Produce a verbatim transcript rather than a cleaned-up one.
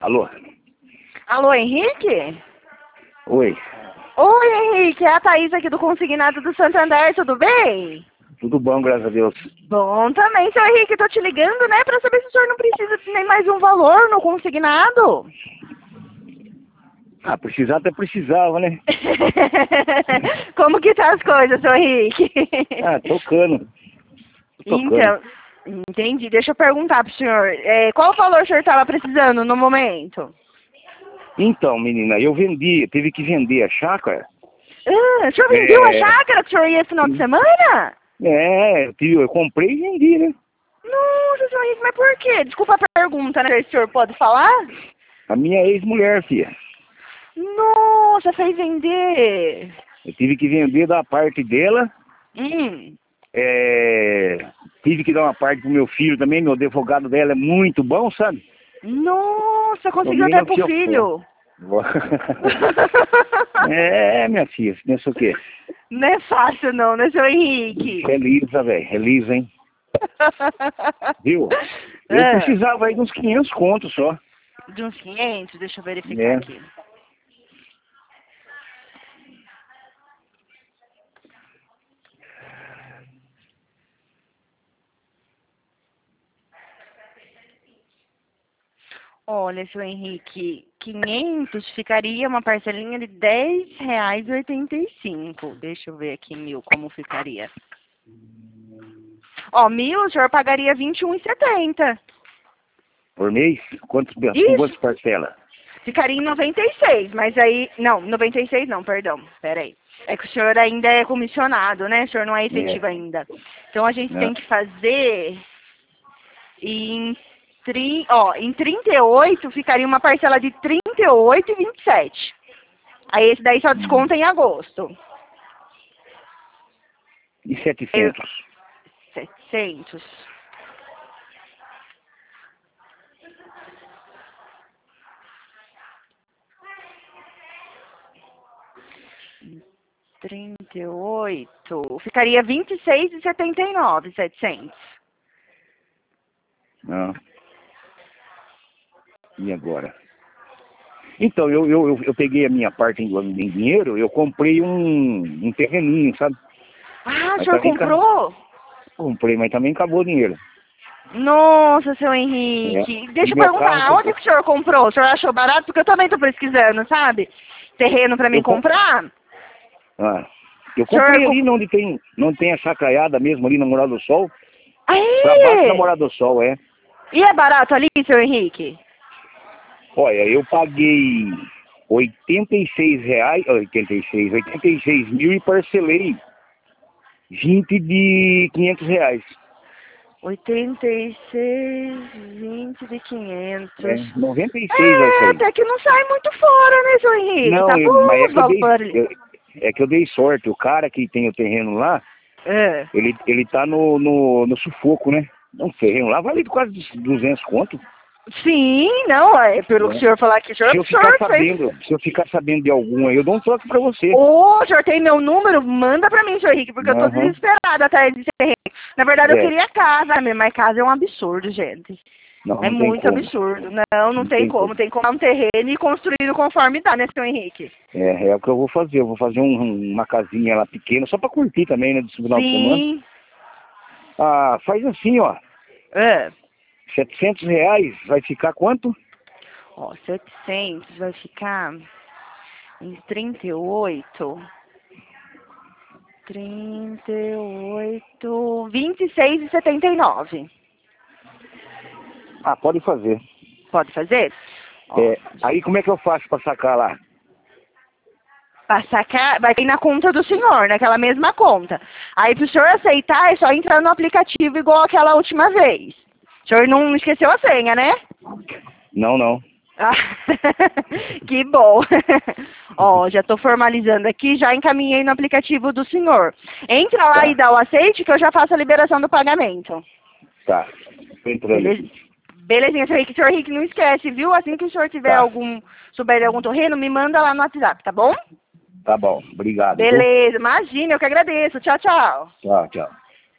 Alô? Alô, Henrique? Oi. Oi, Henrique, é a Thaís aqui do Consignado do Santander, tudo bem? Tudo bom, graças a Deus. Bom também, seu Henrique, tô te ligando, né, pra saber se o senhor não precisa de nem mais um valor no consignado. Ah, precisar até precisava, né? Como que tá as coisas, seu Henrique? Ah, tocando. Tô tocando. Então, entendi. Deixa eu perguntar pro senhor, é, qual o valor o senhor estava precisando no momento? Então, menina, eu vendi, tive que vender a chácara. Ah, o senhor vendeu a É, chácara que o senhor ia esse final de semana? é, eu, tive- eu comprei e vendi, né? Nossa, seu Henrique, mas por quê? Desculpa a pergunta, né? Se o senhor pode falar? A minha ex-mulher, filha. Nossa, fez vender. Eu tive que vender da parte dela. Hum. É, tive que dar uma parte pro meu filho também. Meu advogado dela é muito bom, sabe? Nossa, O conseguiu até menino pro que eu filho. for. É, minha filha, não sei o quê. Não é fácil não, né, seu Henrique? Relisa, velho, relisa, hein? Viu? Eu É, precisava aí de uns quinhentos contos só. de uns quinhentos, deixa eu verificar Né? aqui. Olha, seu Henrique, quinhentos ficaria uma parcelinha de dez reais e oitenta e cinco. Deixa eu ver aqui mil, como ficaria. Ó, mil o senhor pagaria vinte e um e setenta. Por mês? Quantos, com quantas Isso, parcelas? ficaria em noventa e seis, mas aí... Não, noventa e seis não, perdão, peraí. É que o senhor ainda é comissionado, né? O senhor não é efetivo É, ainda. Então a gente né? tem que fazer em... Tri, ó, em trinta e oito ficaria uma parcela de trinta e oito e vinte e sete. Aí esse daí só Hum. desconta em agosto. E Eu, setecentos? setecentos. trinta e oito. Ficaria vinte e seis e setenta e nove, setecentos. Não. E agora? Então, eu, eu, eu, eu peguei a minha parte em, em dinheiro, eu comprei um, um terreninho, sabe? Ah, o Mas senhor também ca- comprou? comprei, mas também acabou o dinheiro. Nossa, seu É. Henrique. E Deixa eu meu carro, perguntar, onde que o senhor comprou? O senhor achou barato? Porque eu também tô pesquisando, sabe? Terreno pra mim eu, com- comprar. ah, eu O senhor... comprei co- ali onde tem, não tem a chacraiada mesmo, ali na Morada do Sol. Pra baixo da Aí! Morada do Sol, é. E é barato ali, seu Henrique? Olha, eu paguei oitenta e seis reais, oitenta e seis, oitenta e seis mil e parcelei vinte de quinhentos reais. oitenta e seis, vinte de É, quinhentos. noventa e seis vai É, sair. até que não sai muito fora, né, seu Henrique? Não, Tá eu- mas bom é os que eu dei, valores. eu- é que eu dei sorte. O cara que tem o terreno lá, É. ele, ele tá no, no, no sufoco, né? Um terreno lá vale quase duzentos conto. Sim, não, é pelo que o Né? senhor falar aqui, o senhor, Se eu o ficar senhor fez. sabendo, se eu ficar sabendo de algum aí, eu dou um toque pra você. Ô, o senhor tem meu número? Manda pra mim, senhor Henrique, porque eu tô Aham. desesperada atrás de terreno. Na verdade, eu É, queria casa, mesmo, mas casa é um absurdo, gente. não, É não tem muito como. absurdo. Não, não Não tem tem como. como. Tem que comprar um terreno e construir conforme dá, né, seu Henrique? É, é o que eu vou fazer. Eu vou fazer um- uma casinha lá pequena, só pra curtir também, né, desse final de semana. Sim. Ah, faz assim, ó. É. setecentos reais vai ficar quanto? Ó, setecentos vai ficar em trinta e oito. trinta e oito. vinte e seis e setenta e nove. Ah, pode fazer. Pode fazer? Ó, É, aí como é que eu faço pra sacar lá? pra sacar, vai ir na conta do senhor, naquela mesma conta. Aí pro senhor aceitar, é só entrar no aplicativo igual aquela última vez. O senhor não esqueceu a senha, né? Não, não. Ah, que bom. Ó, já tô formalizando aqui, já encaminhei no aplicativo do senhor. Entra lá e Tá, dá o aceite que eu já faço a liberação do pagamento. tá. Tô entrando Beleza? aqui. Belezinha, senhor Henrique. Senhor Henrique, não esquece, viu? Assim que o senhor tiver Tá, algum, souber de algum terreno, me manda lá no WhatsApp, tá bom? tá bom. Obrigado, viu? Beleza, imagina, eu que agradeço. Tchau, tchau. Tchau, tchau.